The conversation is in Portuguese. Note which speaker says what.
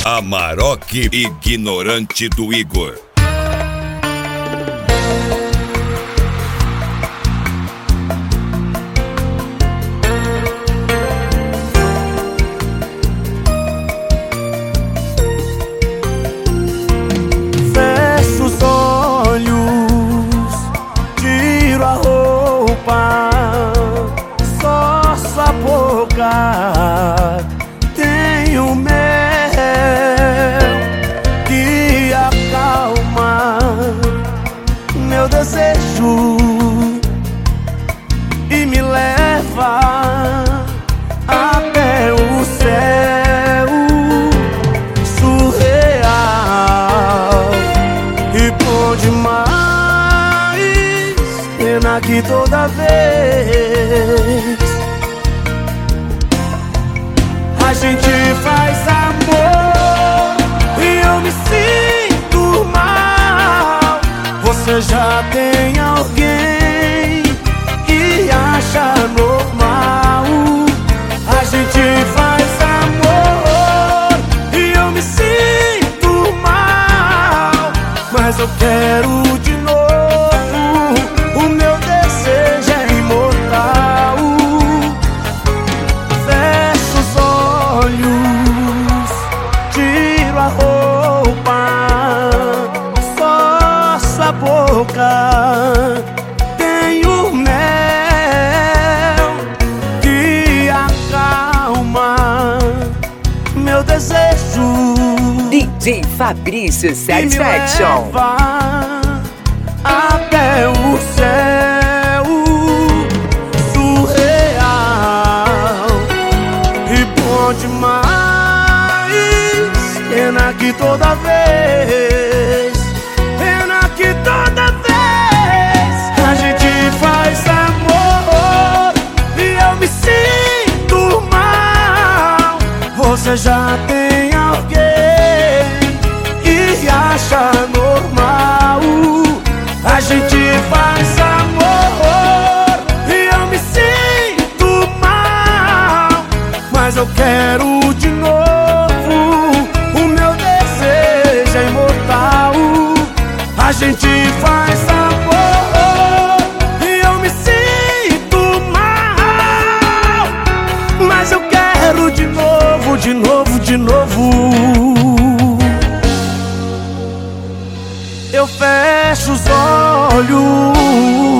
Speaker 1: Amarok Ignorante do Igor.
Speaker 2: Fecho os olhos, tiro a roupa, só sua boca tem o mel que acalma meu desejo e me leva até o céu surreal e bom demais. Pena que toda vez a gente faz amor e eu me sinto mal. Você já tem alguém que acha normal. A gente faz amor e eu me sinto mal, mas eu quero de novo. O meu desejo é imortal. Fecho os olhos, tiro a roupa, só sua boca tem o mel que acalma meu desejo.
Speaker 3: DJ Fabrício Satisfaction.
Speaker 2: E me leva até o céu surreal e bom demais. Pena que toda vez, pena que toda vez a gente faz amor e eu me sinto mal. Você já tem alguém que acha normal. A gente faz amor e eu me sinto mal, mas eu quero de novo. O meu desejo é imortal. A gente faz amor e eu me sinto mal, mas eu quero de novo, de novo, de novo. Eu fecho os olhos,